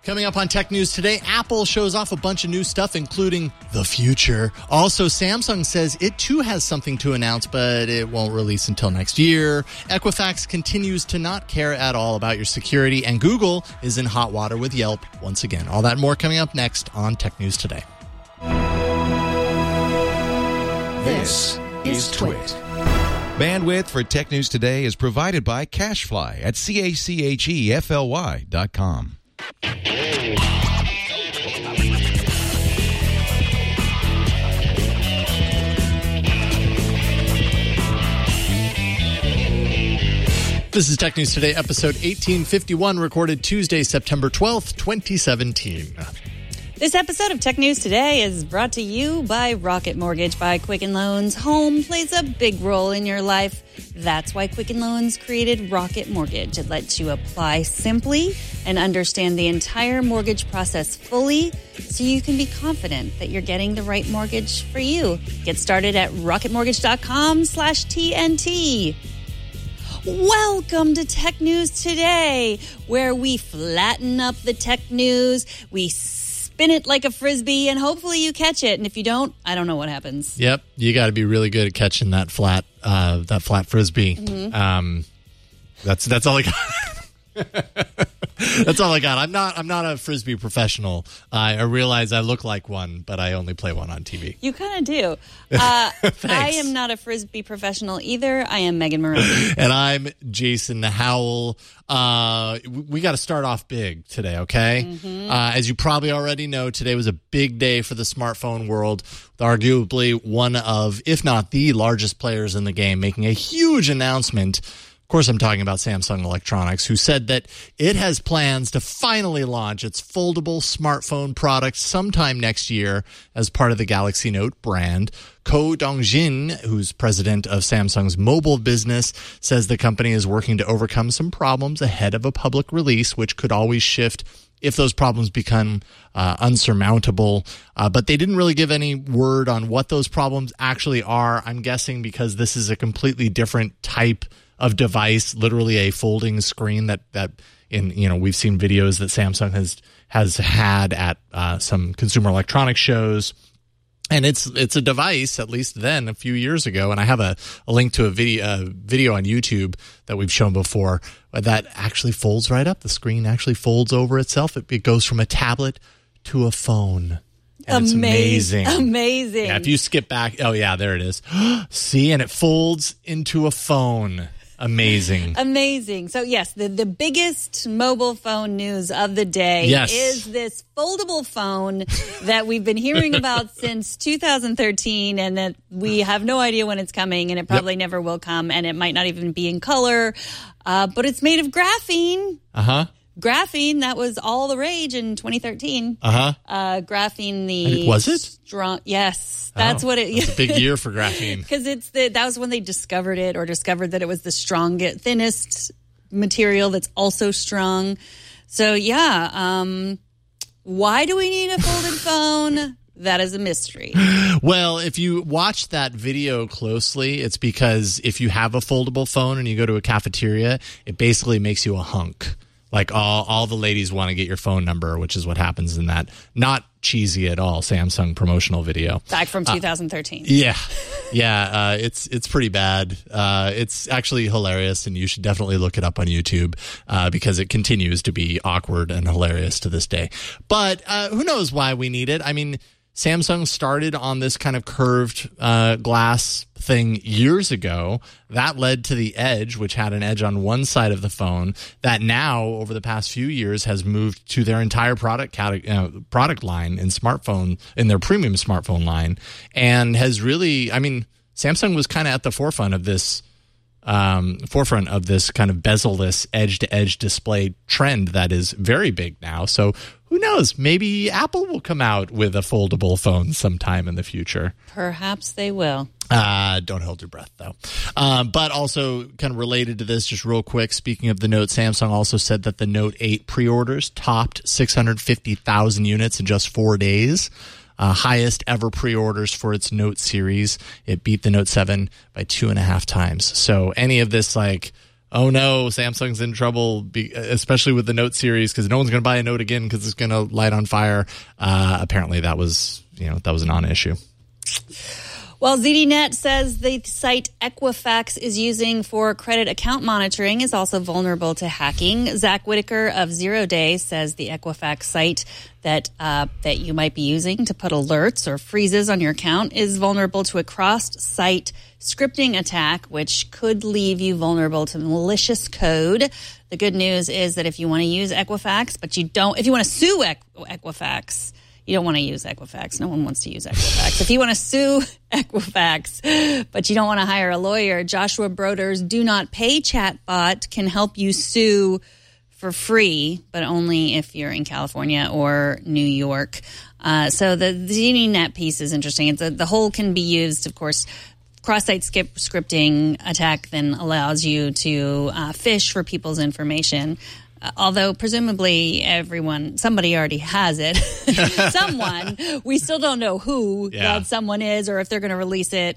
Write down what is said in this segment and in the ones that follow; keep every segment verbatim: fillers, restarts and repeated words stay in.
Coming up on Tech News today, Apple shows off a bunch of new stuff, including the future. Also, Samsung says it too has something to announce, but it won't release until next year. Equifax continues to not care at all about your security, and Google is in hot water with Yelp once again. All that and more coming up next on Tech News Today. This is Twit. Bandwidth for Tech News Today is provided by CacheFly at C A C H E F L Y dot com. This is Tech News Today, episode eighteen fifty-one, recorded Tuesday, September twelfth, twenty seventeen. This episode of Tech News Today is brought to you by Rocket Mortgage by Quicken Loans. Home plays a big role in your life. That's why Quicken Loans created Rocket Mortgage. It lets you apply simply and understand the entire mortgage process fully so you can be confident that you're getting the right mortgage for you. Get started at rocketmortgage.com slash TNT. Welcome to Tech News Today, where we flatten up the tech news, we spin it like a Frisbee, and hopefully you catch it. And if you don't, I don't know what happens. Yep, you got to be really good at catching that flat, uh, that flat Frisbee. Mm-hmm. Um, that's that's all I got. That's all I got. I'm not. I'm not a Frisbee professional. Uh, I realize I look like one, but I only play one on T V. You kind of do. Uh, I am not a Frisbee professional either. I am Megan Maroney, and I'm Jason Howell. Uh, we got to start off big today, okay? Mm-hmm. Uh, as you probably already know, today was a big day for the smartphone world. With arguably one of, if not the largest players in the game, making a huge announcement. Of course, I'm talking about Samsung Electronics, who said that it has plans to finally launch its foldable smartphone product sometime next year as part of the Galaxy Note brand. Ko Dongjin, who's president of Samsung's mobile business, says the company is working to overcome some problems ahead of a public release, which could always shift if those problems become uh, unsurmountable. Uh, but they didn't really give any word on what those problems actually are. I'm guessing because this is a completely different type of device, literally a folding screen that that in you know we've seen videos that Samsung has has had at uh, some consumer electronics shows, and it's it's a device, at least then a few years ago, and I have a, a link to a video uh, video on YouTube that we've shown before that actually folds right up. The screen actually folds over itself. It, it goes from a tablet to a phone. And it's amazing. Amazing. Yeah, if you skip back, oh yeah, there it is. See, and it folds into a phone. Amazing. Amazing. So, yes, the, the biggest mobile phone news of the day yes. is this foldable phone that we've been hearing about since two thousand thirteen, and that we have no idea when it's coming, and it probably yep. never will come, and it might not even be in color, uh, but it's made of graphene. Uh-huh. Graphene, that was all the rage in twenty thirteen. Uh-huh. Uh, graphene, the... Was it? Strong, yes. That's oh, what it... That's a big year for graphene. Because it's the that was when they discovered it, or discovered that it was the strongest, thinnest material that's also strong. So, yeah. Um, why do we need a folded phone? That is a mystery. Well, if you watch that video closely, it's because if you have a foldable phone and you go to a cafeteria, it basically makes you a hunk. Like all, all the ladies want to get your phone number, which is what happens in that not cheesy at all Samsung promotional video. Back from two thousand thirteen. Uh, yeah. Yeah. Uh, it's it's pretty bad. Uh, it's actually hilarious, and you should definitely look it up on YouTube uh, because it continues to be awkward and hilarious to this day. But uh, who knows why we need it? I mean, Samsung started on this kind of curved uh, glass thing years ago. That led to the Edge, which had an edge on one side of the phone, that now, over the past few years, has moved to their entire product cate- uh, product line in smartphone, in their premium smartphone line, and has really, I mean, Samsung was kind of at the forefront of this Um, forefront of this kind of bezel-less edge-to-edge display trend that is very big now. So who knows? Maybe Apple will come out with a foldable phone sometime in the future. Perhaps they will. Uh, don't hold your breath, though. Um, but also kind of related to this, just real quick, speaking of the Note, Samsung also said that the Note eight pre-orders topped six hundred fifty thousand units in just four days. Uh, highest ever pre-orders for its Note series. It beat the Note seven by two and a half times. So any of this like, oh no, Samsung's in trouble, be, especially with the Note series, because no one's going to buy a Note again because it's going to light on fire. Uh, apparently, that was you know that was a non-issue. Well, Z D Net says the site Equifax is using for credit account monitoring is also vulnerable to hacking. Zach Whitaker of Zero Day says the Equifax site that uh, that you might be using to put alerts or freezes on your account is vulnerable to a cross-site scripting attack, which could leave you vulnerable to malicious code. The good news is that if you want to use Equifax, but you don't, if you want to sue Equ- Equifax, you don't want to use Equifax. No one wants to use Equifax. If you want to sue Equifax, but you don't want to hire a lawyer, Joshua Broder's Do Not Pay chatbot can help you sue for free, but only if you're in California or New York. Uh, so the Z D Net piece is interesting. It's a, the whole can be used, of course. Cross-site skip scripting attack then allows you to uh, fish for people's information. Although presumably everyone, somebody already has it. Someone, we still don't know who yeah. that someone is or if they're going to release it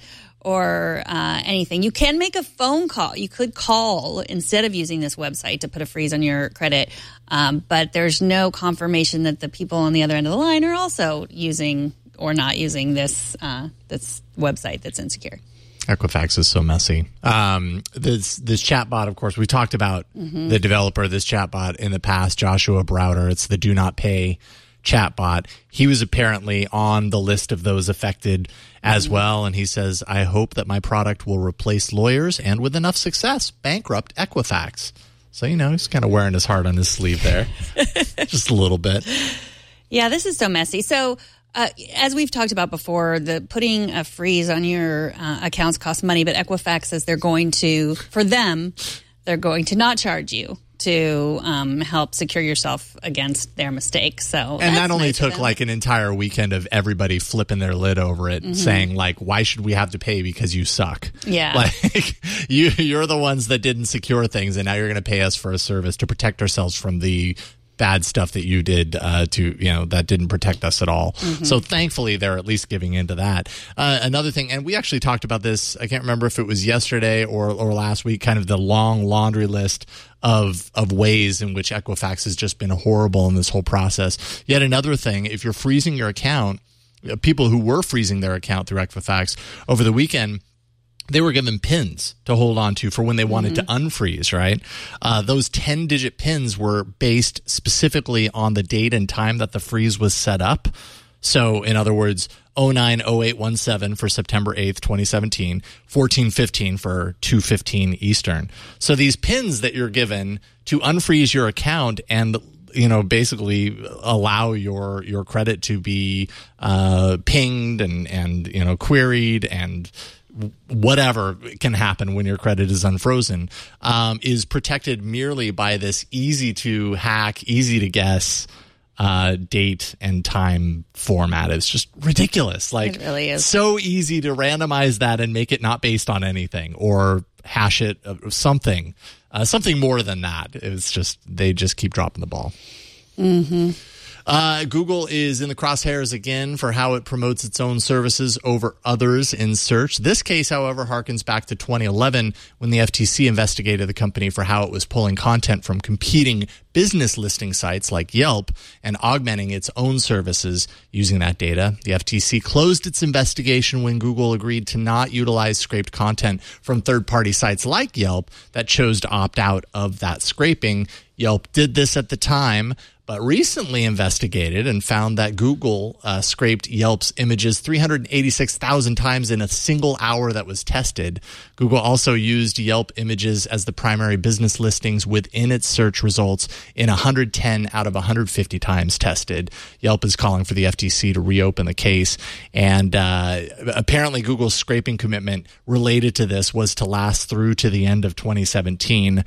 or uh, anything. You can make a phone call. You could call instead of using this website to put a freeze on your credit. Um, but there's no confirmation that the people on the other end of the line are also using or not using this uh, this website that's insecure. Equifax is so messy. Um, this this chatbot, of course, we talked about mm-hmm. the developer of this chatbot in the past, Joshua Browder. It's the Do Not Pay chatbot. He was apparently on the list of those affected as mm-hmm. well, and he says, I hope that my product will replace lawyers and, with enough success, bankrupt Equifax. So, you know, he's kind of wearing his heart on his sleeve there. Just a little bit. Yeah, this is so messy. So, Uh, as we've talked about before, the putting a freeze on your uh, accounts costs money, but Equifax says they're going to, for them, they're going to not charge you to um, help secure yourself against their mistakes. So, and that only nice took like an entire weekend of everybody flipping their lid over it, mm-hmm. saying like, "Why should we have to pay because you suck?" Yeah, like you, you're the ones that didn't secure things, and now you're going to pay us for a service to protect ourselves from the bad stuff that you did uh, to, you know, that didn't protect us at all. Mm-hmm. So thankfully, they're at least giving into that. Uh, another thing, and we actually talked about this, I can't remember if it was yesterday or, or last week, kind of the long laundry list of of ways in which Equifax has just been horrible in this whole process. Yet another thing, if you're freezing your account, people who were freezing their account through Equifax over the weekend, they were given pins to hold on to for when they wanted mm-hmm. to unfreeze, right? Uh, those ten-digit pins were based specifically on the date and time that the freeze was set up. So, in other words, oh nine oh eight one seven for September eighth, twenty seventeen, fourteen fifteen for two fifteen Eastern. So these pins that you're given to unfreeze your account and, you know, basically allow your your credit to be uh, pinged and, and, you know, queried and whatever can happen when your credit is unfrozen, um, is protected merely by this easy to hack, easy to guess uh, date and time format. It's just ridiculous. Like, it really is. So easy to randomize that and make it not based on anything or hash it uh, something, uh, something more than that. It's just, they just keep dropping the ball. Mm-hmm. Uh, Google is in the crosshairs again for how it promotes its own services over others in search. This case, however, harkens back to twenty eleven when the F T C investigated the company for how it was pulling content from competing business listing sites like Yelp and augmenting its own services using that data. The F T C closed its investigation when Google agreed to not utilize scraped content from third-party sites like Yelp that chose to opt out of that scraping. Yelp did this at the time, but recently investigated and found that Google uh, scraped Yelp's images three hundred eighty-six thousand times in a single hour that was tested. Google also used Yelp images as the primary business listings within its search results in one hundred ten out of one hundred fifty times tested. Yelp is calling for the F T C to reopen the case. And uh, apparently Google's scraping commitment related to this was to last through to the end of twenty seventeen.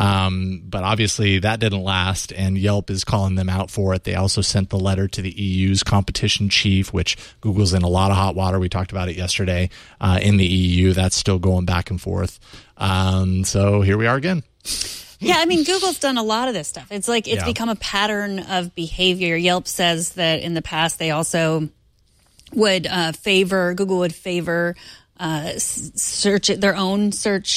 Um, but obviously that didn't last, and Yelp is calling them out for it. They also sent the letter to the E U's competition chief, which Google's in a lot of hot water. We talked about it yesterday uh, in the E U. That's still going back and forth. Um, so here we are again. Yeah, I mean, Google's done a lot of this stuff. It's like it's yeah. become a pattern of behavior. Yelp says that in the past they also would uh, favor, Google would favor uh, search their own search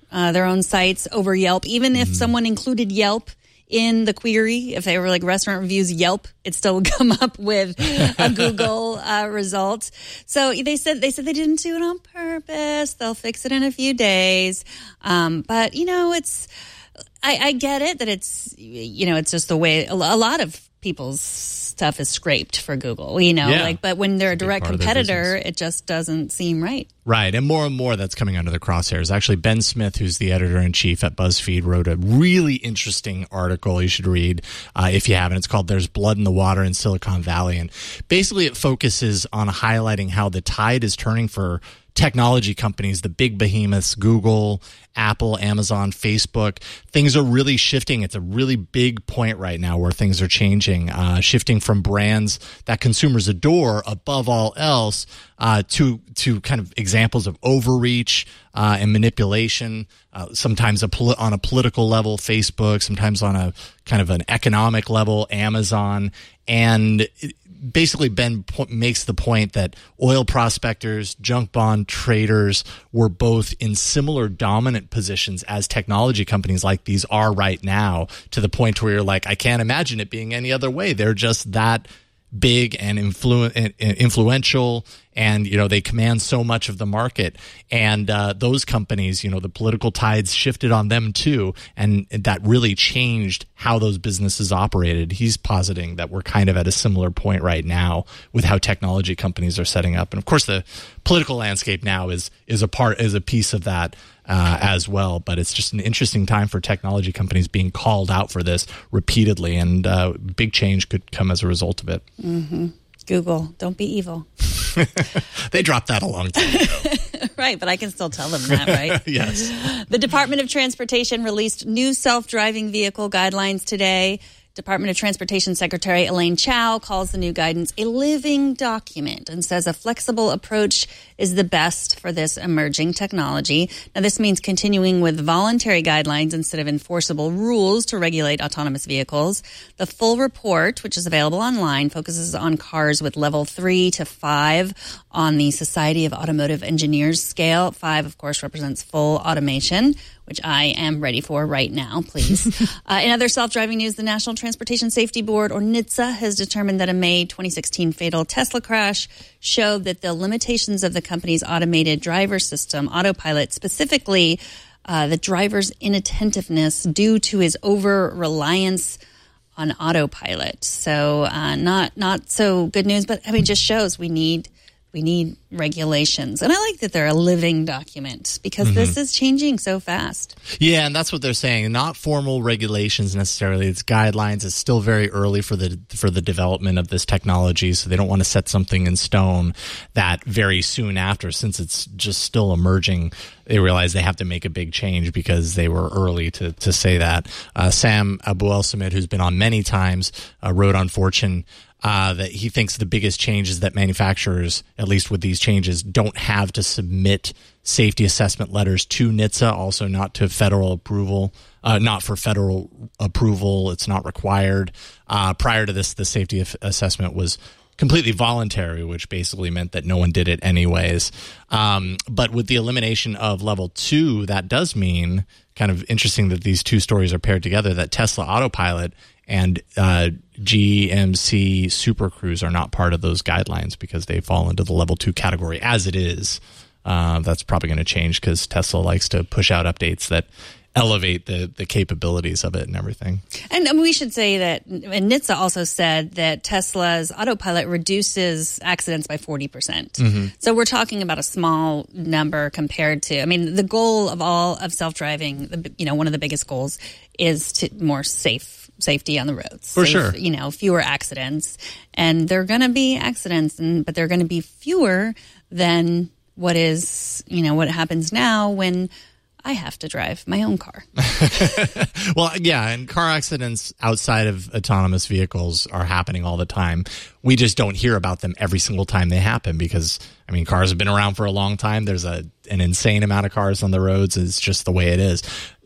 uh, their own sites over Yelp. Even if Mm. someone included Yelp in the query, if they were like restaurant reviews Yelp, it still would come up with a Google uh, result. So they said they said they didn't do it on purpose. They'll fix it in a few days. Um, but you know, it's I, I get it that it's you know it's just the way a lot of people's stuff is scraped for Google. You know, Yeah. like but when they're a direct part of their competitor, business. it just doesn't seem right. Right, and more and more that's coming under the crosshairs. Actually, Ben Smith, who's the editor-in-chief at BuzzFeed, wrote a really interesting article you should read uh, if you haven't. It's called There's Blood in the Water in Silicon Valley. And basically it focuses on highlighting how the tide is turning for technology companies, the big behemoths, Google, Apple, Amazon, Facebook. Things are really shifting. It's a really big point right now where things are changing, uh, shifting from brands that consumers adore above all else uh, to to kind of examples of overreach uh, and manipulation, uh, sometimes a poli- on a political level, Facebook, sometimes on a kind of an economic level, Amazon. And it, basically, Ben po- makes the point that oil prospectors, junk bond traders were both in similar dominant positions as technology companies like these are right now, to the point where you're like, I can't imagine it being any other way. They're just that big and influ- and influential, and you know they command so much of the market. And uh, those companies, you know, the political tides shifted on them too, and that really changed how those businesses operated. He's positing that we're kind of at a similar point right now with how technology companies are setting up, and of course the political landscape now is is a part is a piece of that uh, as well. But it's just an interesting time for technology companies being called out for this repeatedly, and uh, big change could come as a result of it. Mm-hmm. Google, don't be evil. They dropped that a long time ago. Right, but I can still tell them that, right? Yes. The Department of Transportation released new self-driving vehicle guidelines today. Department of Transportation Secretary Elaine Chao calls the new guidance a living document and says a flexible approach is the best for this emerging technology. Now, this means continuing with voluntary guidelines instead of enforceable rules to regulate autonomous vehicles. The full report, which is available online, focuses on cars with level three to five on the Society of Automotive Engineers scale. Five, of course, represents full automation, which I am ready for right now, please. uh, in other self-driving news, the National Transportation Safety Board, or N H T S A, has determined that a May twenty sixteen fatal Tesla crash showed that the limitations of the company's automated driver system, Autopilot, specifically uh, the driver's inattentiveness due to his over-reliance on Autopilot. So uh, not not so good news, but I mean, just shows we need we need regulations. And I like that they're a living document because mm-hmm. this is changing so fast. Yeah, and that's what they're saying. Not formal regulations necessarily. It's guidelines. It's still very early for the for the development of this technology, so they don't want to set something in stone that very soon after, since it's just still emerging, they realize they have to make a big change because they were early to, to say that. Uh, Sam Abuelsamid, who's been on many times, uh, wrote on Fortune Uh, that he thinks the biggest change is that manufacturers, at least with these changes, don't have to submit safety assessment letters to N H T S A, also not to federal approval, uh, not for federal approval. It's not required. Uh, prior to this, the safety assessment was completely voluntary, which basically meant that no one did it anyways. Um, but with the elimination of level two, that does mean, kind of interesting that these two stories are paired together, that Tesla Autopilot and uh, G M C Super Cruise are not part of those guidelines because they fall into the level two category as it is. Uh, that's probably going to change because Tesla likes to push out updates that elevate the, the capabilities of it and everything. And um, we should say that and N H T S A also said that Tesla's Autopilot reduces accidents by forty percent. Mm-hmm. So we're talking about a small number compared to, I mean, the goal of all of self-driving, the, you know, one of the biggest goals is to more safe safety on the roads. For Safe, sure. You know, fewer accidents. And there are going to be accidents, and, but they're going to be fewer than what is, you know, what happens now when I have to drive my own car. Well, yeah, and car accidents outside of autonomous vehicles are happening all the time. We just don't hear about them every single time they happen because, I mean, cars have been around for a long time. There's a an insane amount of cars on the roads. It's just the way it is.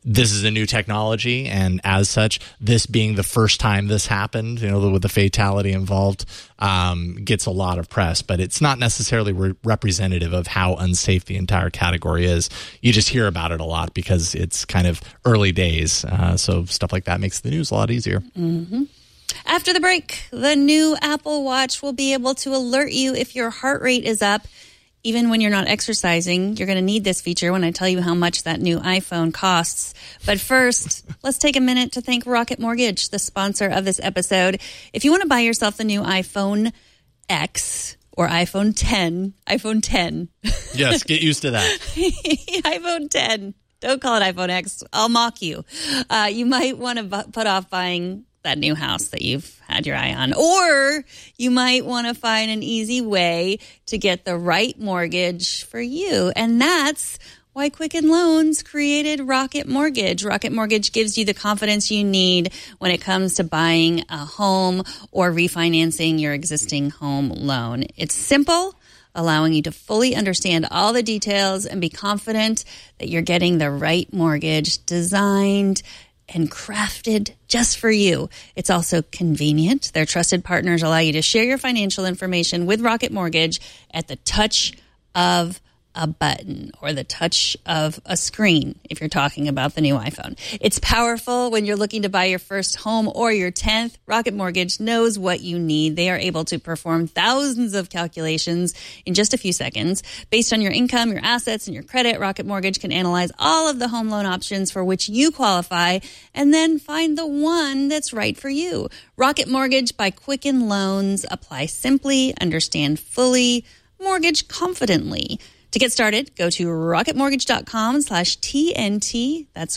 this is a new technology, and as such, this being the first time this happened, you know, with the fatality involved, um, gets a lot of press. But it's not necessarily re- representative of how unsafe the entire category is. You just hear about it a lot because it's kind of early days. Uh, so stuff like that makes the news a lot easier. Mm-hmm. After the break, the new Apple Watch will be able to alert you if your heart rate is up. Even when you're not exercising, you're going to need this feature when I tell you how much that new iPhone costs. But first, let's take a minute to thank Rocket Mortgage, the sponsor of this episode. If you want to buy yourself the new iPhone X or iPhone ten, iPhone ten. Yes, get used to that. iPhone ten. Don't call it iPhone X. I'll mock you. Uh, you might want to bu- put off buying that new house that you've had your eye on. Or you might want to find an easy way to get the right mortgage for you. And that's why Quicken Loans created Rocket Mortgage. Rocket Mortgage gives you the confidence you need when it comes to buying a home or refinancing your existing home loan. It's simple, allowing you to fully understand all the details and be confident that you're getting the right mortgage designed and crafted just for you. It's also convenient. Their trusted partners allow you to share your financial information with Rocket Mortgage at the touch of a button or the touch of a screen if you're talking about the new iPhone. It's powerful when you're looking to buy your first home or your tenth. Rocket Mortgage knows what you need. They are able to perform thousands of calculations in just a few seconds. Based on your income, your assets, and your credit, Rocket Mortgage can analyze all of the home loan options for which you qualify and then find the one that's right for you. Rocket Mortgage by Quicken Loans. Apply simply, understand fully, mortgage confidently. To get started, go to rocketmortgage.com slash TNT. That's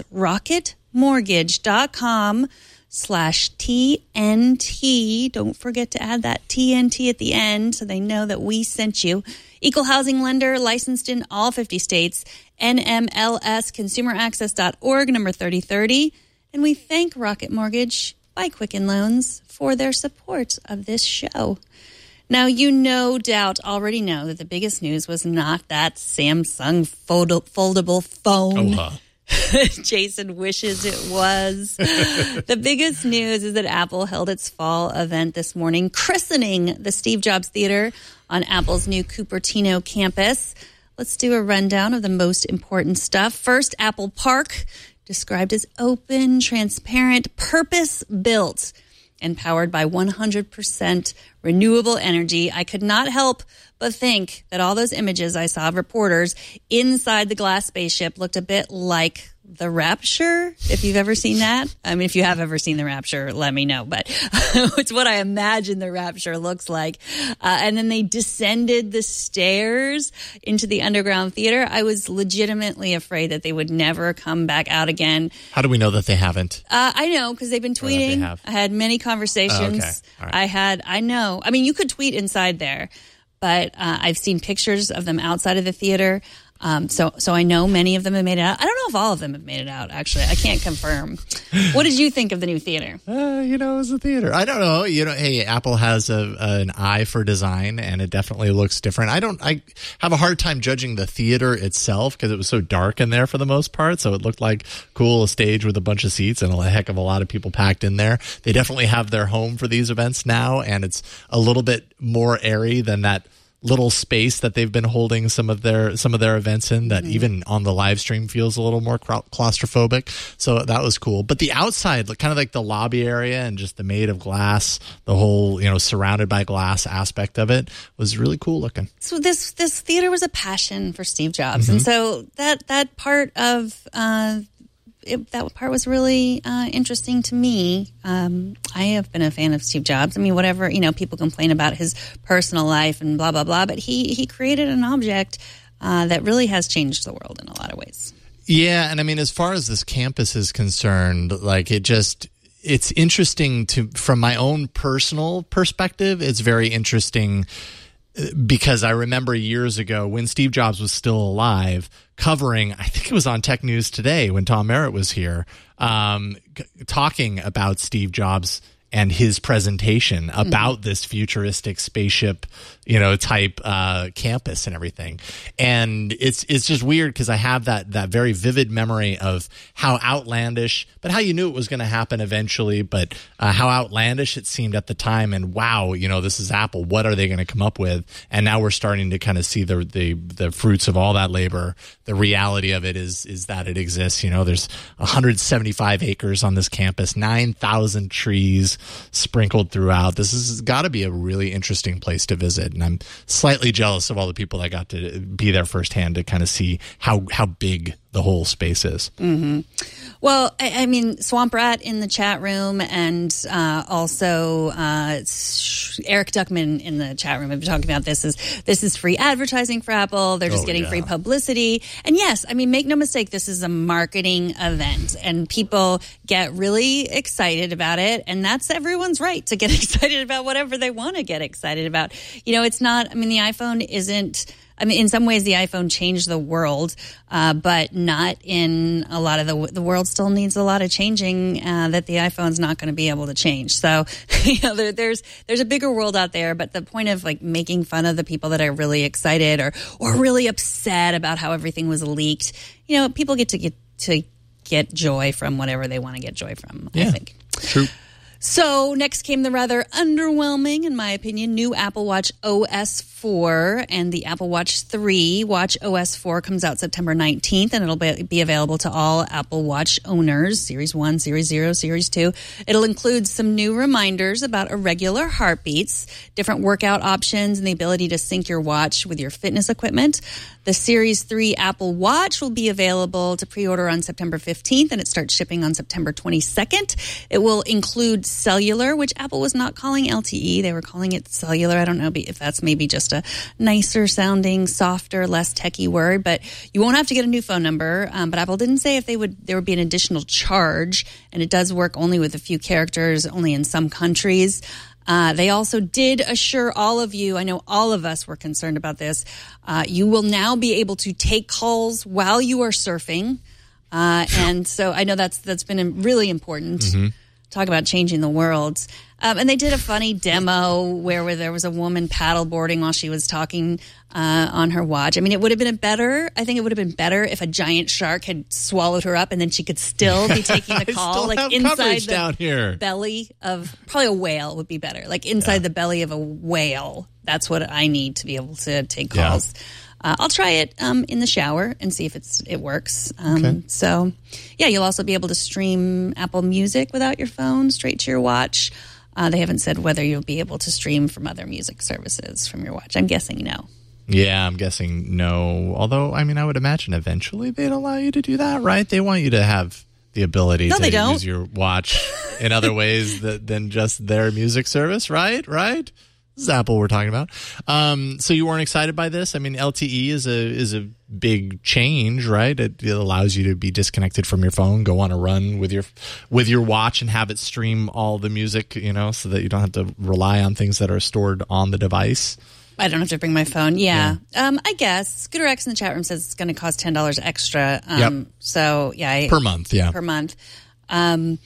rocketmortgage.com slash TNT. Don't forget to add that T N T at the end so they know that we sent you. Equal housing lender, licensed in all fifty states. N M L S consumer access dot org, number thirty thirty. And we thank Rocket Mortgage by Quicken Loans for their support of this show. Now, you no doubt already know that the biggest news was not that Samsung fold- foldable phone. Oh, huh. Jason wishes it was. The biggest news is that Apple held its fall event this morning, christening the Steve Jobs Theater on Apple's new Cupertino campus. Let's do a rundown of the most important stuff. First, Apple Park, described as open, transparent, purpose-built, and powered by one hundred percent renewable energy. I could not help but think that all those images I saw of reporters inside the glass spaceship looked a bit like The Rapture, if you've ever seen that. I mean, if you have ever seen The Rapture, let me know. But it's what I imagine The Rapture looks like. Uh, and then they descended the stairs into the underground theater. I was legitimately afraid that they would never come back out again. How do we know that they haven't? Uh, I know, because they've been tweeting. They have. I had many conversations. Oh, okay. All right. I had, I know. I mean, you could tweet inside there, but uh, I've seen pictures of them outside of the theater. Um, so, so I know many of them have made it out. I don't know if all of them have made it out, actually. I can't confirm. What did you think of the new theater? Uh, you know, it was a theater. I don't know. You know, hey, Apple has a, an eye for design, and it definitely looks different. I don't. I have a hard time judging the theater itself because it was so dark in there for the most part. So it looked like cool, a stage with a bunch of seats and a heck of a lot of people packed in there. They definitely have their home for these events now, and it's a little bit more airy than that little space that they've been holding some of their some of their events in that mm-hmm. even on the live stream feels a little more claustrophobic. So that was cool. But the outside, kind of like the lobby area and just the made of glass, the whole, you know, surrounded by glass aspect of it was really cool looking. So this this theater was a passion for Steve Jobs. Mm-hmm. And so that that part of uh It, that part was really uh, interesting to me. Um, I have been a fan of Steve Jobs. I mean, whatever, you know, people complain about his personal life and blah, blah, blah, but he, he created an object uh, that really has changed the world in a lot of ways. Yeah, and I mean, as far as this campus is concerned, like it just, it's interesting to, from my own personal perspective, it's very interesting because I remember years ago when Steve Jobs was still alive, covering, I think it was on Tech News Today when Tom Merritt was here, um, c- talking about Steve Jobs and his presentation about mm-hmm. this futuristic spaceship, you know, type uh, campus and everything. And it's it's just weird because I have that that very vivid memory of how outlandish, but how you knew it was going to happen eventually, but uh, how outlandish it seemed at the time. And wow, you know, this is Apple. What are they going to come up with? And now we're starting to kind of see the the the fruits of all that labor. The reality of it is is that it exists. You know, there's one hundred seventy-five acres on this campus, nine thousand trees sprinkled throughout. This has got to be a really interesting place to visit. And I'm slightly jealous of all the people that got to be there firsthand to kind of see how, how big the whole space is. Mm-hmm. Well, I, I mean, Swamp Rat in the chat room, and uh, also uh, Eric Duckman in the chat room have been talking about this. Is this is free advertising for Apple? They're just oh, getting yeah. free publicity. And yes, I mean, make no mistake, this is a marketing event, and people get really excited about it, and that's everyone's right to get excited about whatever they want to get excited about. You know, it's not. I mean, the iPhone isn't. I mean, in some ways, the iPhone changed the world, uh, but not in a lot of the the world still needs a lot of changing uh, that the iPhone's not going to be able to change. So, you know, there, there's there's a bigger world out there. But the point of like making fun of the people that are really excited or or really upset about how everything was leaked, you know, people get to get to get joy from whatever they want to get joy from. Yeah, I think. True. So next came the rather underwhelming, in my opinion, new Apple Watch O S four and the Apple Watch three. Watch O S four comes out September nineteenth, and it'll be, be available to all Apple Watch owners, Series one, Series zero, Series two. It'll include some new reminders about irregular heartbeats, different workout options, and the ability to sync your watch with your fitness equipment. The Series three Apple Watch will be available to pre-order on September fifteenth, and it starts shipping on September twenty-second. It will include cellular, which Apple was not calling L T E. They were calling it cellular. I don't know if that's maybe just a nicer sounding, softer, less techie word, but you won't have to get a new phone number. Um, but Apple didn't say if they would there would be an additional charge, and it does work only with a few characters, only in some countries. Uh, they also did assure all of you, I know all of us were concerned about this, uh, you will now be able to take calls while you are surfing. Uh, and so I know that's that's been really important. Mm-hmm. Talk about changing the world. Um, and they did a funny demo where, where there was a woman paddleboarding while she was talking uh, on her watch. I mean, it would have been better. I think it would have been better if a giant shark had swallowed her up and then she could still be taking the call. still like have inside the down here. belly of, probably a whale would be better. Like inside yeah. the belly of a whale. That's what I need to be able to take calls. Yeah. Uh, I'll try it um, in the shower and see if it's it works. Um, okay. So, yeah, you'll also be able to stream Apple Music without your phone straight to your watch. Uh, they haven't said whether you'll be able to stream from other music services from your watch. I'm guessing no. Yeah, I'm guessing no. Although, I mean, I would imagine eventually they'd allow you to do that, right? They want you to have the ability no, to they don't. use your watch in other ways that, than just their music service, right? Right? This is Apple we're talking about. Um, so you weren't excited by this? I mean, L T E is a is a big change, right? It, it allows you to be disconnected from your phone, go on a run with your with your watch, and have it stream all the music, you know, so that you don't have to rely on things that are stored on the device. I don't have to bring my phone. Yeah, yeah. Um, I guess Scooter X in the chat room says it's going to cost ten dollars extra. Um, yep. So yeah, I, per month. Yeah, per month. Um,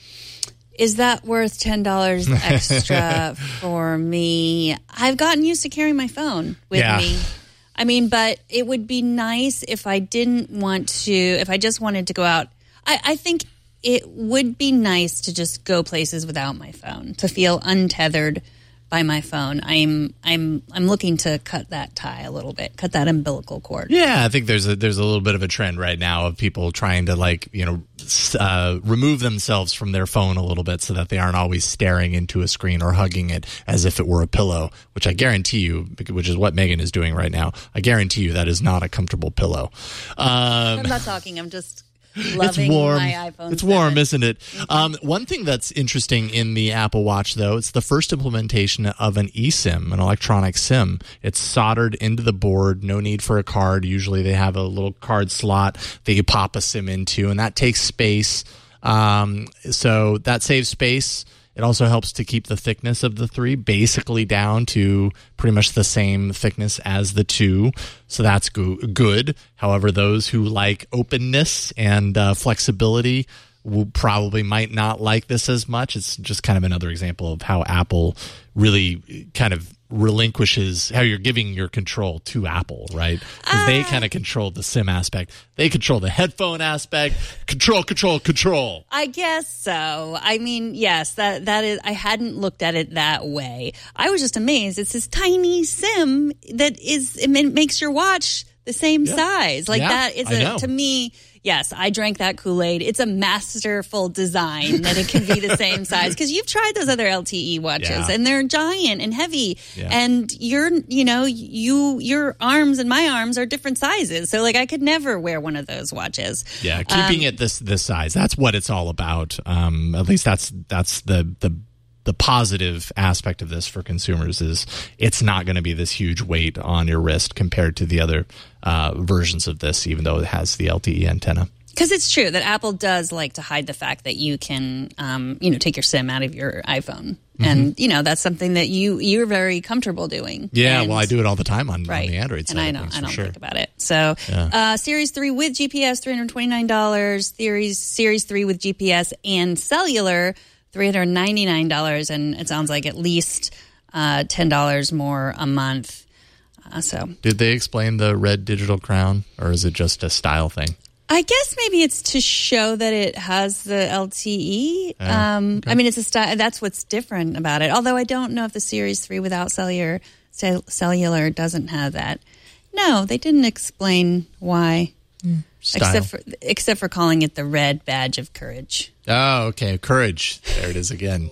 Is that worth ten dollars extra for me? I've gotten used to carrying my phone with yeah. me. I mean, but it would be nice if I didn't want to, if I just wanted to go out. I, I think it would be nice to just go places without my phone, to feel untethered by my phone. I'm I'm I'm looking to cut that tie a little bit, cut that umbilical cord. Yeah, I think there's a there's a little bit of a trend right now of people trying to like, you know, uh, remove themselves from their phone a little bit so that they aren't always staring into a screen or hugging it as if it were a pillow, which I guarantee you, which is what Megan is doing right now. I guarantee you that is not a comfortable pillow. Um, I'm not talking. I'm just loving it's warm. my iPhone. It's warm, seven. Isn't it? Mm-hmm. Um, one thing that's interesting in the Apple Watch, though, it's the first implementation of an eSIM, an electronic SIM. It's soldered into the board, no need for a card. Usually they have a little card slot that you pop a SIM into, and that takes space. Um, so that saves space. It also helps to keep the thickness of the three basically down to pretty much the same thickness as the two. So that's go- good. However, those who like openness and uh, flexibility will probably might not like this as much. It's just kind of another example of how Apple really kind of relinquishes, how you're giving your control to Apple, right? Because uh, they kind of control the SIM aspect. They control the headphone aspect. Control, control, control. I guess so. I mean, yes, that that is. I hadn't looked at it that way. I was just amazed. It's this tiny SIM that is, it makes your watch the same yeah. size. Like yeah, that is a, to me, yes, I drank that Kool-Aid. It's a masterful design that it can be the same size, because you've tried those other L T E watches yeah. and they're giant and heavy yeah. and you're, you know, you, your arms and my arms are different sizes. So like I could never wear one of those watches. Yeah. Keeping um, it this, this size. That's what it's all about. Um, at least that's, that's the, the, The positive aspect of this for consumers is it's not going to be this huge weight on your wrist compared to the other uh, versions of this, even though it has the L T E antenna. Because it's true that Apple does like to hide the fact that you can, um, you know, take your SIM out of your iPhone. Mm-hmm. And, you know, that's something that you, you're very comfortable doing. Yeah, and, well, I do it all the time on, right. on the Android side. And I know, things, I don't sure. think about it. So, yeah. uh, Series three with G P S, three hundred twenty-nine dollars. Series, Series three with G P S and cellular, three hundred ninety-nine dollars. And it sounds like at least uh, ten dollars more a month. Uh, so, did they explain the red digital crown, or is it just a style thing? I guess maybe it's to show that it has the L T E. Uh, um, okay. I mean, it's a style. That's what's different about it. Although I don't know if the Series three without cellular cell, cellular doesn't have that. No, they didn't explain why. Mm. Except for except for calling it the red badge of courage. Oh, okay, courage. There it is again.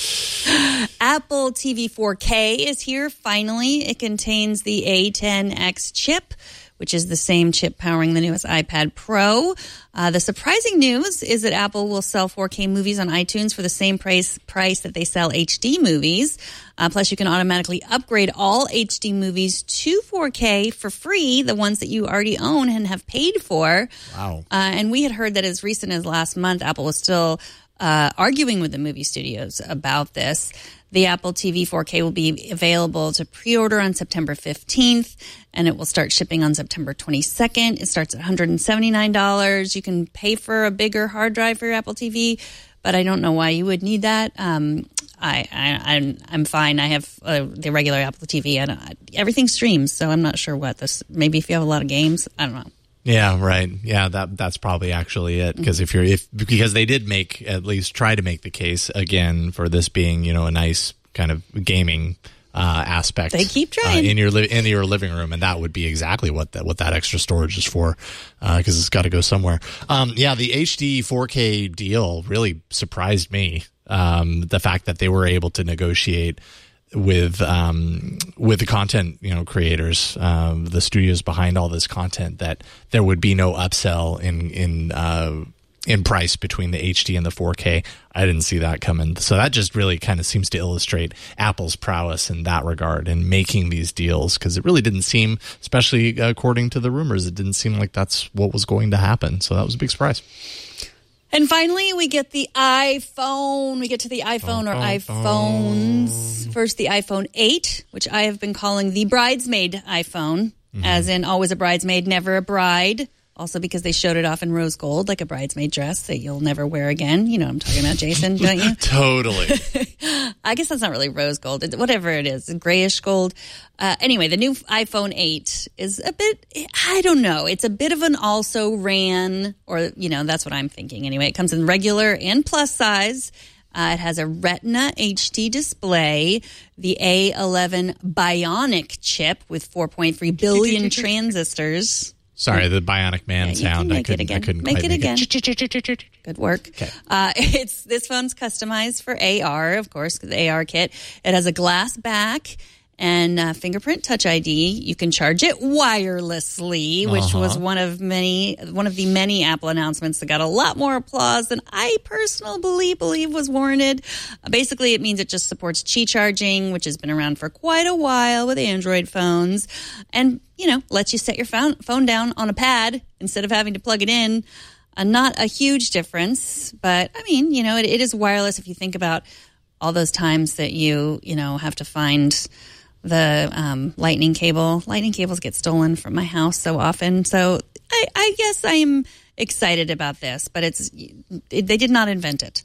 Apple T V four K is here finally. It contains the A ten X chip, which is the same chip powering the newest iPad Pro. Uh, the surprising news is that Apple will sell four K movies on iTunes for the same price price that they sell H D movies. Uh, plus, you can automatically upgrade all H D movies to four K for free, the ones that you already own and have paid for. Wow. Uh, and we had heard that as recent as last month, Apple was still uh, arguing with the movie studios about this. The Apple T V four K will be available to pre-order on September fifteenth, and it will start shipping on September twenty-second. It starts at one hundred seventy-nine dollars. You can pay for a bigger hard drive for your Apple T V, but I don't know why you would need that. Um, I, I, I'm, I'm fine. I have uh, the regular Apple T V. I don't, everything streams, so I'm not sure what this. Maybe if you have a lot of games, I don't know. Yeah, right. Yeah, that that's probably actually it. Because if you're if because they did make at least try to make the case again for this being, you know, a nice kind of gaming uh, aspect. They keep trying uh, in your li- in your living room, and that would be exactly what that what that extra storage is for, because uh, it's got to go somewhere. Um, yeah, the H D four K deal really surprised me. Um, the fact that they were able to negotiate with um, with the content, you know, creators, um, the studios behind all this content, that there would be no upsell in in uh, in price between the H D and the four K. I didn't see that coming, so that just really kind of seems to illustrate Apple's prowess in that regard in making these deals, because it really didn't seem, especially according to the rumors, it didn't seem like that's what was going to happen. So that was a big surprise. And finally, we get the iPhone. We get to the iPhone or iPhones. First, the iPhone eight, which I have been calling the bridesmaid iPhone, mm-hmm. as in always a bridesmaid, never a bride. Also because they showed it off in rose gold, like a bridesmaid dress that you'll never wear again. You know what I'm talking about, Jason, don't you? Totally. I guess that's not really rose gold. It's whatever it is, grayish gold. Uh, anyway, the new iPhone eight is a bit, I don't know. It's a bit of an also ran, or, you know, that's what I'm thinking. Anyway, it comes in regular and plus size. Uh, it has a Retina H D display, the A eleven Bionic chip with four point three billion transistors. Sorry, the Bionic Man yeah, sound. I couldn't, I couldn't make quite it make again. it. Good work. Okay. Uh, it's this phone's customized for A R, of course, the A R kit. It has a glass back and uh, fingerprint Touch I D. You can charge it wirelessly, which uh-huh. was one of many, one of the many Apple announcements that got a lot more applause than I personally believe was warranted. Uh, basically, it means it just supports Qi charging, which has been around for quite a while with Android phones, and you know, lets you set your phone phone down on a pad instead of having to plug it in. Uh, not a huge difference, but I mean, you know, it, it is wireless. If you think about all those times that you, you know, have to find the um, lightning cable. Lightning cables get stolen from my house so often. So I, I guess I am excited about this, but it's it, they did not invent it.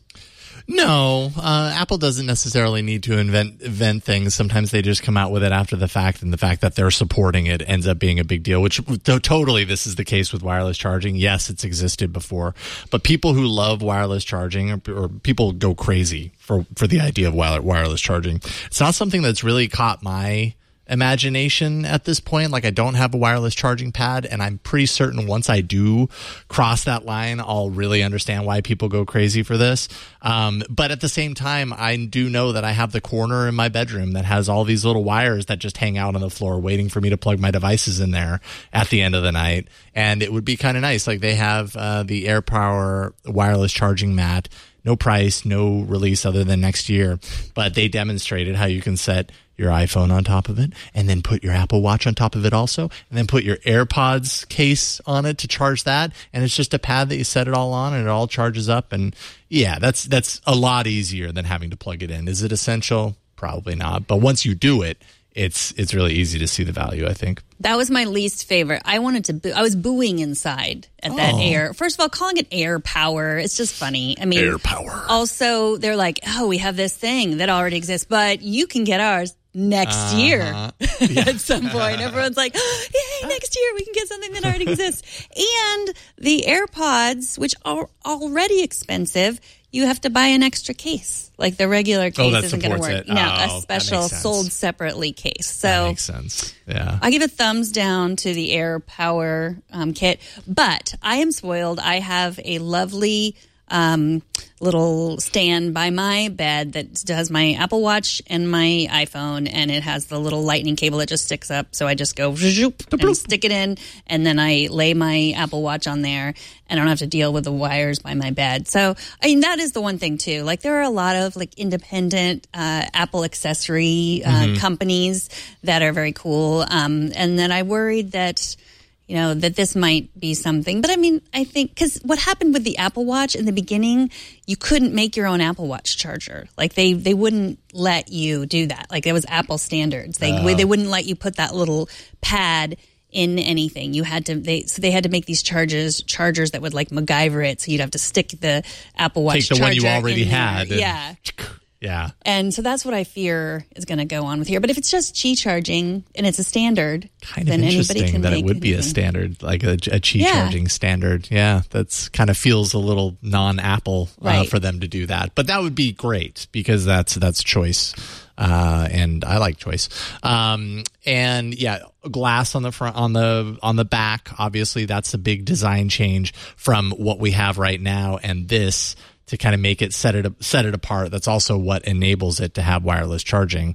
No, uh, Apple doesn't necessarily need to invent invent things. Sometimes they just come out with it after the fact, and the fact that they're supporting it ends up being a big deal, which to- totally this is the case with wireless charging. Yes, it's existed before, but people who love wireless charging or, or people go crazy for, for the idea of wire- wireless charging. It's not something that's really caught my imagination at this point. Like, I don't have a wireless charging pad, and I'm pretty certain once I do cross that line, I'll really understand why people go crazy for this. Um, but at the same time, I do know that I have the corner in my bedroom that has all these little wires that just hang out on the floor waiting for me to plug my devices in there at the end of the night. And it would be kind of nice. Like, they have uh, the AirPower wireless charging mat. No price, no release other than next year. But they demonstrated how you can set your iPhone on top of it, and then put your Apple Watch on top of it also, and then put your AirPods case on it to charge that. And it's just a pad that you set it all on, and it all charges up. And yeah, that's that's a lot easier than having to plug it in. Is it essential? Probably not. But once you do it, it's it's really easy to see the value, I think. That was my least favorite. I wanted to boo. I was booing inside at that Oh. Air. First of all, calling it Air Power, it's just funny. I mean, Air Power. Also, they're like, oh, we have this thing that already exists, but you can get ours next Uh-huh. year at some point. Everyone's like, oh, yay, next year we can get something that already exists. And the AirPods, which are already expensive, you have to buy an extra case. Like the regular case Oh, that isn't going to supports work. it. No, Oh, that a special makes sense. sold separately case. So That makes sense. Yeah. I give a thumbs down to the Air Power um, kit, but I am spoiled. I have a lovely um, little stand by my bed that does my Apple Watch and my iPhone, and it has the little lightning cable that just sticks up. So I just go zoop and stick it in, and then I lay my Apple Watch on there, and I don't have to deal with the wires by my bed. So, I mean, that is the one thing too. Like, there are a lot of like independent uh, Apple accessory uh, Mm-hmm. companies that are very cool. Um, and then I worried that, you know, that this might be something. But I mean, I think because what happened with the Apple Watch in the beginning, you couldn't make your own Apple Watch charger. Like they they wouldn't let you do that. Like it was Apple standards. They Oh. they wouldn't let you put that little pad in anything. You had to they so they had to make these chargers chargers that would like MacGyver it. So you'd have to stick the Apple Watch Take the one you charger already in there. had. and- Yeah. Yeah. And so that's what I fear is going to go on with here. But if it's just Qi charging and it's a standard, Kind of then anybody interesting can that it make would be a anything. standard, like a, a Qi Yeah. charging standard. Yeah, that's kind of feels a little non-Apple uh, Right. for them to do that. But that would be great because that's that's choice, uh, and I like choice. Um, and yeah, glass on the front, on the on the back. Obviously, that's a big design change from what we have right now, and this. To kind of make it set it set it apart. That's also what enables it to have wireless charging.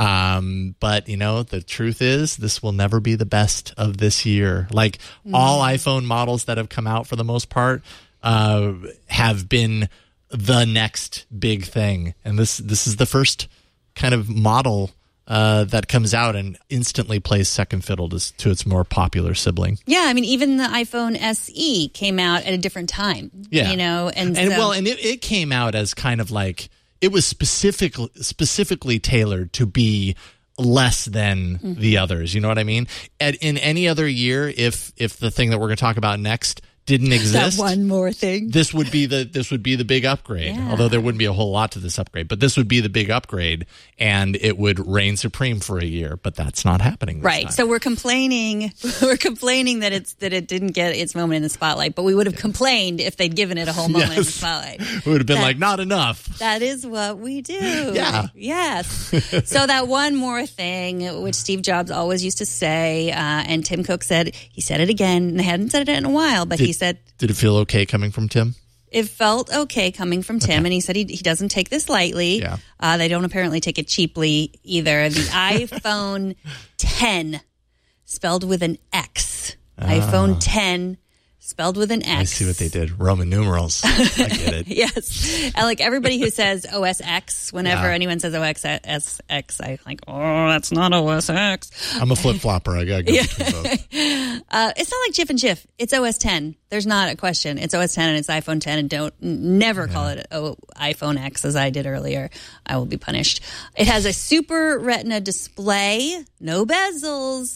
Um, but you know, the truth is, this will never be the best of this year. Like mm. all iPhone models that have come out, for the most part, uh, have been the next big thing, and this this is the first kind of model. Uh, that comes out and instantly plays second fiddle to, to its more popular sibling. Yeah, I mean, even the iPhone S E came out at a different time. Yeah, you know, and, and so, well, and it, it came out as kind of like it was specifically specifically tailored to be less than mm-hmm. the others. You know what I mean? And in any other year, if if the thing that we're going to talk about next didn't exist, that one more thing, this would be the this would be the big upgrade. Yeah. Although there wouldn't be a whole lot to this upgrade, but this would be the big upgrade, and it would reign supreme for a year. But that's not happening this right. time. So we're complaining, we're complaining that it's that it didn't get its moment in the spotlight. But we would have complained if they'd given it a whole moment yes. in the spotlight. We would have been that, like, not enough. That is what we do. Yeah. Yes. So that one more thing, which Steve Jobs always used to say, uh, and Tim Cook said, he said it again, and they hadn't said it in a while, but did, he said. Did it feel okay coming from Tim? It felt okay coming from Tim, okay. and he said he, he doesn't take this lightly. Yeah. Uh, they don't apparently take it cheaply either. The iPhone ten, spelled with an X. Ah. iPhone ten, spelled with an X. I see what they did. Roman numerals. I get it. Yes. And like everybody who says O S X, whenever yeah. anyone says O S X, I'm like, oh, that's not O S X. I'm a flip-flopper. I got to go yeah. between both. Uh, it's not like Jif and Jif. It's O S ten. There's not a question. It's O S ten and it's iPhone ten, and don't never yeah. call it oh, iPhone X as I did earlier. I will be punished. It has a Super Retina display, no bezels,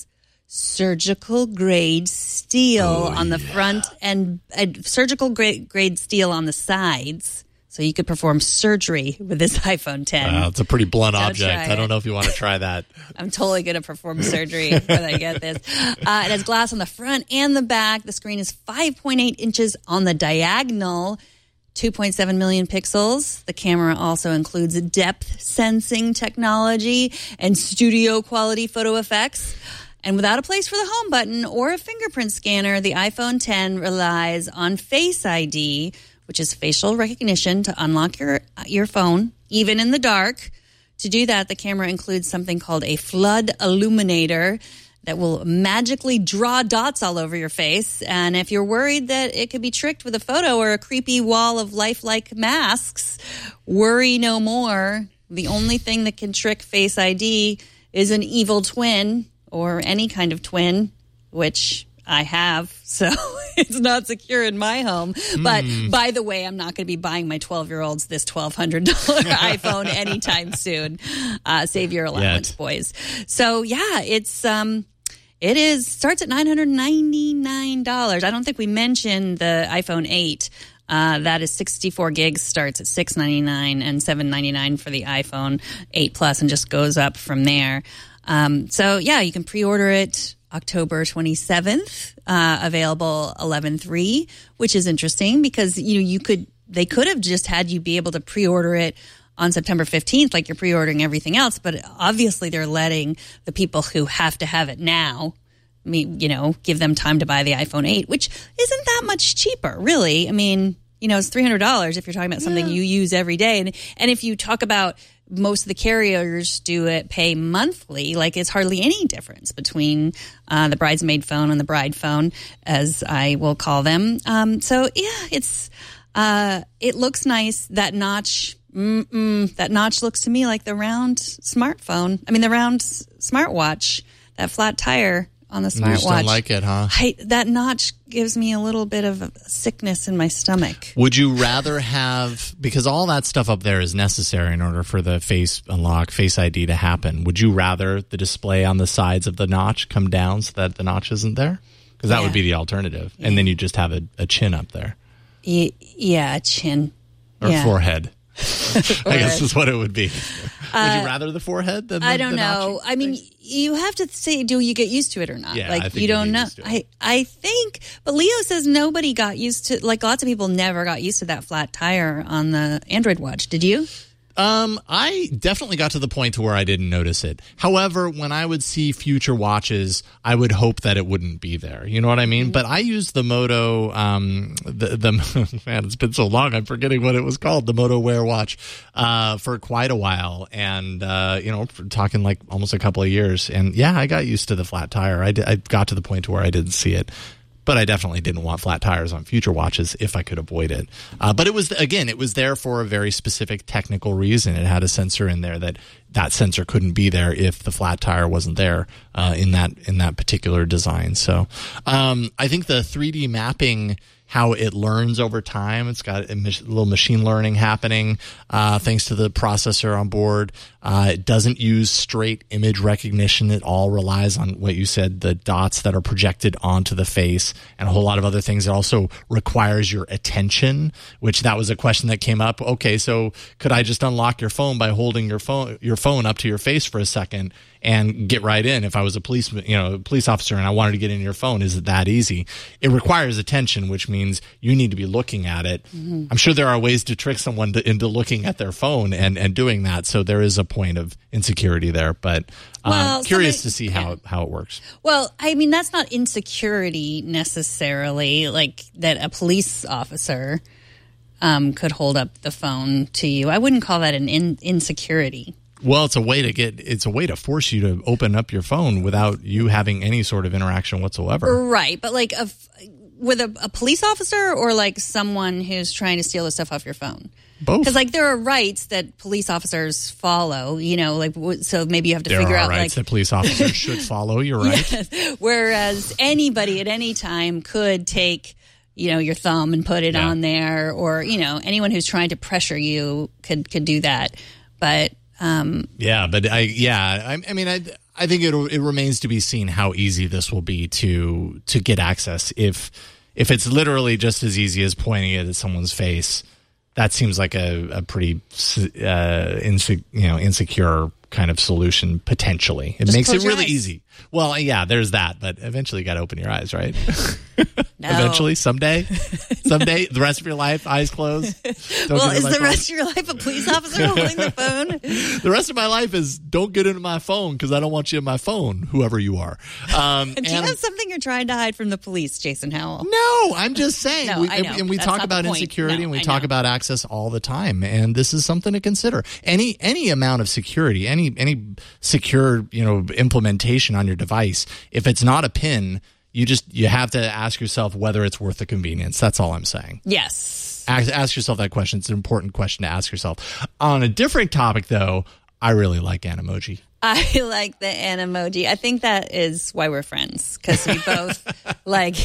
surgical grade steel Oh, on the yeah. front and uh, surgical grade, grade steel on the sides. So you could perform surgery with this iPhone ten. Wow, it's a pretty blunt Don't object. try I don't it. know if you want to try that. I'm totally going to perform surgery when I get this. Uh, it has glass on the front and the back. The screen is five point eight inches on the diagonal, two point seven million pixels. The camera also includes depth sensing technology and studio quality photo effects. And without a place for the home button or a fingerprint scanner, the iPhone ten relies on Face I D, which is facial recognition to unlock your your phone, even in the dark. To do that, the camera includes something called a flood illuminator that will magically draw dots all over your face. And if you're worried that it could be tricked with a photo or a creepy wall of lifelike masks, worry no more. The only thing that can trick Face I D is an evil twin or any kind of twin, which I have, so it's not secure in my home. But Mm. by the way, I'm not going to be buying my twelve-year-olds this twelve hundred dollars iPhone anytime soon. Uh, save your allowance, Yet. boys. So yeah, it's um, it is starts at nine hundred ninety-nine dollars. I don't think we mentioned the iPhone eight. Uh, that is sixty-four gigs, starts at six ninety-nine and seven ninety-nine for the iPhone eight Plus, and just goes up from there. Um, so yeah, you can pre-order it October twenty-seventh, uh, available eleven three, which is interesting because you know you could they could have just had you be able to pre-order it on September fifteenth, like you're pre-ordering everything else. But obviously, they're letting the people who have to have it now, me, you know, give them time to buy the iPhone eight, which isn't that much cheaper, really. I mean, you know, it's three hundred dollars if you're talking about something you use every day, and and if you talk about most of the carriers do it pay monthly, like it's hardly any difference between uh, the bridesmaid phone and the bride phone, as I will call them. Um, so yeah, it's uh, it looks nice. That notch, mm-mm, that notch looks to me like the round smartphone. I mean, the round s- smartwatch, that flat tire on the You just smartwatch. don't like it, huh? I, that notch gives me a little bit of a sickness in my stomach. Would you rather have, because all that stuff up there is necessary in order for the face unlock, Face I D to happen. Would you rather the display on the sides of the notch come down so that the notch isn't there? Because that Yeah. would be the alternative. And then you just have a, a chin up there. Y- yeah, chin. Or yeah. forehead. I guess is what it would be. Uh, would you rather the forehead than the I don't the know. notching? I mean, you have to say, do you get used to it or not? Yeah, like I think you you don't get know. used to it. I I think, but Leo says nobody got used to. Like lots of people never got used to that flat tire on the Android watch. Did you? Um, I definitely got to the point to where I didn't notice it. However, when I would see future watches, I would hope that it wouldn't be there. You know what I mean? Mm-hmm. But I used the Moto, um, the, the, man, it's been so long, I'm forgetting what it was called, the Moto Wear watch, uh, for quite a while. And, uh, you know, for talking like almost a couple of years. And yeah, I got used to the flat tire. I, did, I got to the point to where I didn't see it. But I definitely didn't want flat tires on future watches if I could avoid it. Uh, but it was, again, it was there for a very specific technical reason. It had a sensor in there that that sensor couldn't be there if the flat tire wasn't there uh, in that in that particular design. So um, I think the three D mapping, how it learns over time. It's got a mach- little machine learning happening uh, thanks to the processor on board. Uh, it doesn't use straight image recognition. It all relies on what you said, the dots that are projected onto the face and a whole lot of other things. It also requires your attention, which that was a question that came up. Okay, so could I just unlock your phone by holding your phone your phone up to your face for a second and get right in? If I was a police, you know, a police officer and I wanted to get in your phone, is it that easy? It requires attention, which means you need to be looking at it. Mm-hmm. I'm sure there are ways to trick someone to, into looking at their phone and, and doing that. So there is a point of insecurity there, but uh, Well, curious somebody- to see how, how it works. Well, I mean, that's not insecurity necessarily, like that a police officer um, could hold up the phone to you. I wouldn't call that an in- insecurity. Well, it's a way to get, it's a way to force you to open up your phone without you having any sort of interaction whatsoever. Right. But like a, with a, a police officer or like someone who's trying to steal the stuff off your phone? Both. Because like there are rights that police officers follow, you know, like w- so maybe you have to There figure are out rights like that police officers should follow. You're right. Yes. Whereas anybody at any time could take, you know, your thumb and put it Yeah. on there, or you know, anyone who's trying to pressure you could could do that. But um, Yeah, but I yeah, I, I mean, I I think it it remains to be seen how easy this will be to to get access. If if it's literally just as easy as pointing it at someone's face, that seems like a, a pretty uh, inse- you know insecure kind of solution potentially. It just makes it close your really eyes. ezy. Well, yeah, there's that, but eventually you got to open your eyes, right? No. Eventually, someday, someday, the rest of your life, eyes closed. Don't Well, get is into my the phone. rest of your life a police officer holding the phone? The rest of my life is don't get into my phone because I don't want you in my phone, whoever you are. Um, Do you and- have something you're trying to hide from the police, Jason Howell? No, I'm just saying. No, we, I know. And we That's talk not the about point. insecurity No, and we I talk know. about access all the time. And this is something to consider. Any any amount of security, any any secure you know implementation on your device, if it's not a PIN, you just you have to ask yourself whether it's worth the convenience. That's all I'm saying. Yes. Ask, ask yourself that question. It's an important question to ask yourself. On a different topic, though, I really like Animoji. I like the Animoji. I think that is why we're friends, because we both like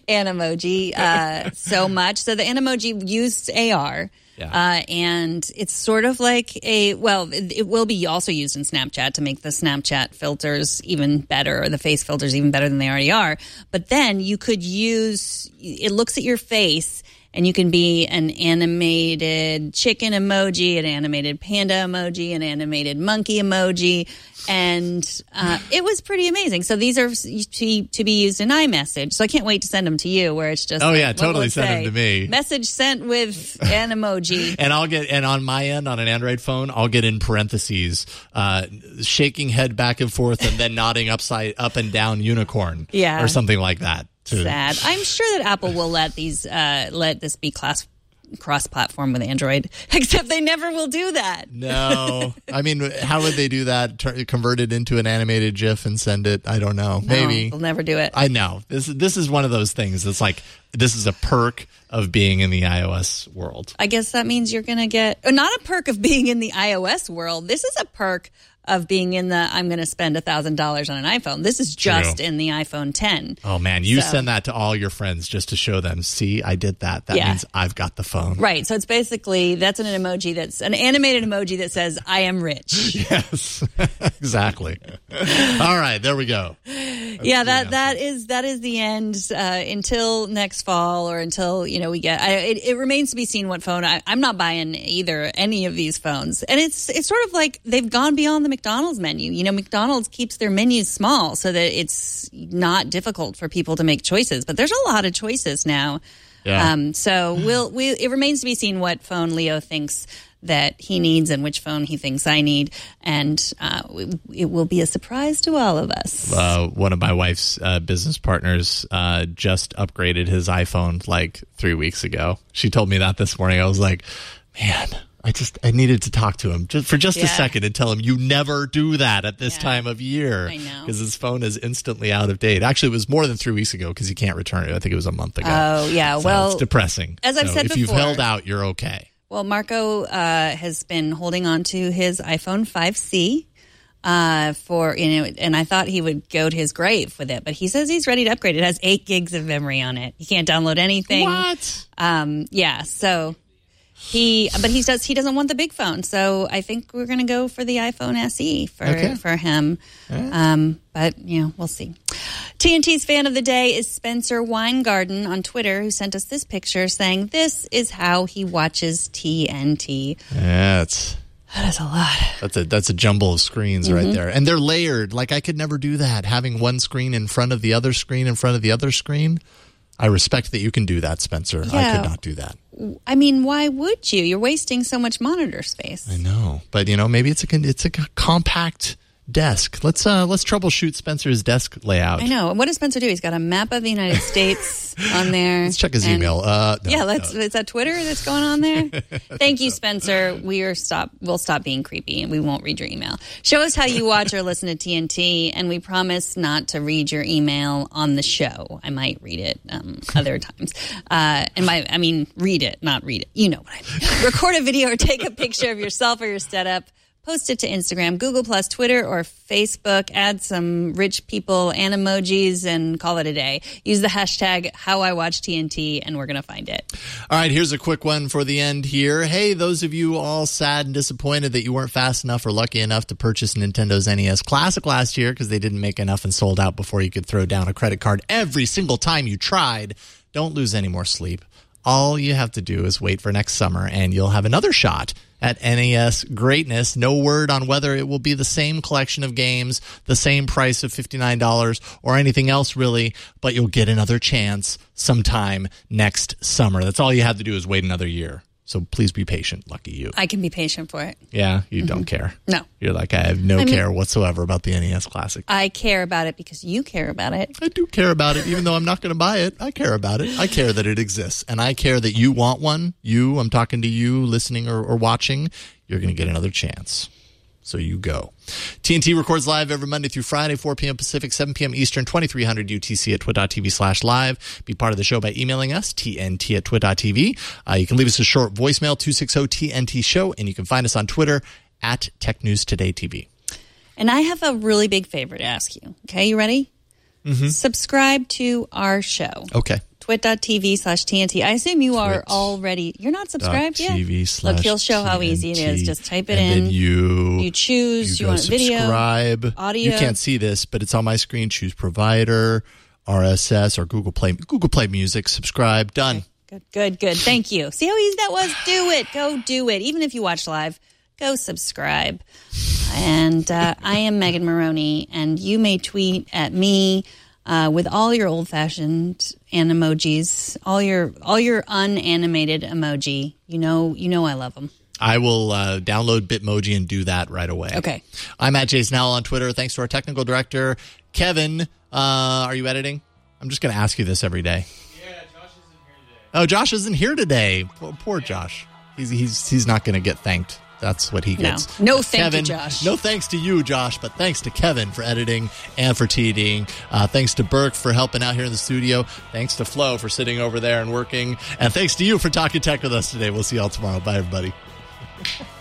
Animoji uh, so much. So the Animoji used A R. Yeah. Uh, and it's sort of like a, well, it, it will be also used in Snapchat to make the Snapchat filters even better, or the face filters even better than they already are. But then you could use, it looks at your face, and you can be an animated chicken emoji, an animated panda emoji, an animated monkey emoji. And uh, it was pretty amazing. So these are to, to be used in iMessage. So I can't wait to send them to you, where it's just Oh, like, yeah, what totally will it send them say? to me. Message sent with an emoji. And I'll get, and on my end, on an Android phone, I'll get in parentheses, uh, shaking head back and forth and then nodding upside, up and down unicorn. Yeah. Or something like that. to- Sad. I'm sure that Apple will let these, uh, let this be class cross-platform with Android, except they never will do that. No. I mean, how would they do that? Tur- convert it into an animated GIF and send it? I don't know. No, Maybe. they'll never do it. I know. This, this is one of those things that's like, this is a perk of being in the iOS world. I guess that means you're going to get, or not a perk of being in the iOS world. This is a perk of being in the, I'm going to spend one thousand dollars on an iPhone. This is just True. in the iPhone ten. Oh, man. You So- send that to all your friends just to show them, see, I did that. That Yeah. means I've got the phone. Right. So it's basically, that's an emoji that's an animated emoji that says, I am rich. Yes, exactly. All right, there we go. yeah, that, that is, that is the end, uh, until next fall, or until, you know, we get, I, it, it remains to be seen what phone. I, I'm not buying either, any of these phones. And it's, it's sort of like they've gone beyond the McDonald's menu. You know, McDonald's keeps their menus small so that it's not difficult for people to make choices, but there's a lot of choices now. Yeah. Um, so we'll, we, it remains to be seen what phone Leo thinks that he needs and which phone he thinks I need. And uh, it will be a surprise to all of us. Uh, one of my wife's uh, business partners uh, just upgraded his iPhone like three weeks ago. She told me that this morning. I was like, man, I just I needed to talk to him just for just Yeah. a second and tell him you never do that at this Yeah. time of year. I know. Because his phone is instantly out of date. Actually, it was more than three weeks ago because he can't return it. I think it was a month ago. Oh, yeah. So Well, it's depressing. as I've So said if you've before- held out, you're okay. Well, Marco uh, has been holding on to his iPhone five C uh, for, you know, and I thought he would go to his grave with it, but he says he's ready to upgrade. It has eight gigs of memory on it. He can't download anything. What? Um, yeah, so he, but he does, he doesn't want the big phone. So I think we're going to go for the iPhone S E for, Okay. for him. Um, but, you know, we'll see. T N T's fan of the day is Spencer Weingarten on Twitter, who sent us this picture saying this is how he watches T N T. Yeah, it's That is a lot. that's a that's a jumble of screens Mm-hmm. right there, and they're layered. Like I could never do that, having one screen in front of the other screen in front of the other screen. I respect that you can do that, Spencer. I Yeah. could not do that. I mean, why would you? You're wasting so much monitor space. I know, but you know, maybe it's a con- it's a c- compact desk. Let's uh let's troubleshoot Spencer's desk layout. I know. What does Spencer do? He's got a map of the United States on there. Let's check his And- email. Uh, no, yeah, let's. no. Is that Twitter that's going on there? Thank you, Spencer. We are stop. We'll stop being creepy, and we won't read your email. Show us how you watch or listen to T N T, and we promise not to read your email on the show. I might read it um, other times, uh, and my, I mean, read it, not read it. You know what I mean. Record a video or take a picture of yourself or your setup. Post it to Instagram, Google Plus, Twitter, or Facebook. Add some rich people and emojis and call it a day. Use the hashtag HowIWatchTNT and we're going to find it. All right, here's a quick one for the end here. Hey, those of you all sad and disappointed that you weren't fast enough or lucky enough to purchase Nintendo's N E S Classic last year because they didn't make enough and sold out before you could throw down a credit card every single time you tried, don't lose any more sleep. All you have to do is wait for next summer and you'll have another shot at N E S greatness. No word on whether it will be the same collection of games, the same price of fifty-nine dollars, or anything else really, but you'll get another chance sometime next summer. That's all you have to do is wait another year. So please be patient. Lucky you. I can be patient for it. Yeah, you mm-hmm. don't care. No. You're like, I have no I care mean, whatsoever about the N E S Classic. I care about it because you care about it. I do care about it, even though I'm not going to buy it. I care about it. I care that it exists. And I care that you want one. You, I'm talking to you, listening or, or watching. You're going to get another chance. So you go. T N T records live every Monday through Friday, four p.m. Pacific, seven p.m. Eastern, twenty-three hundred U T C at twit.tv slash live. Be part of the show by emailing us, T N T at twit.tv. Uh, you can leave us a short voicemail, two six zero T N T show, and you can find us on Twitter at Tech News Today T V. And I have a really big favor to ask you. Okay, you ready? Mm-hmm. Subscribe to our show. Okay. twit.tv slash TNT. I assume you are already, you're not subscribed yet? Look, he'll show how easy it is. Just type it and in. Then you, you choose, you, you want video, subscribe. Audio. You can't see this, but it's on my screen. Choose provider, R S S, or Google Play, Google Play Music. Subscribe. Done. Okay. Good, good, good. Thank you. See how easy that was? Do it. Go do it. Even if you watch live, go subscribe. And uh, I am Megan Maroney, and you may tweet at me Uh, with all your old-fashioned animojis, all your all your unanimated emoji. You know, you know I love them. I will uh, download Bitmoji and do that right away. Okay. I'm at Jason Howell on Twitter. Thanks to our technical director, Kevin. Uh, are you editing? I'm just going to ask you this every day. Yeah, Josh isn't here today. Oh, Josh isn't here today. Poor, poor Josh. He's he's he's not going to get thanked. That's what he gets. No, no thank Kevin, you, Josh. No thanks to you, Josh, but thanks to Kevin for editing and for TDing. Uh, thanks to Burke for helping out here in the studio. Thanks to Flo for sitting over there and working. And thanks to you for talking tech with us today. We'll see y'all tomorrow. Bye, everybody.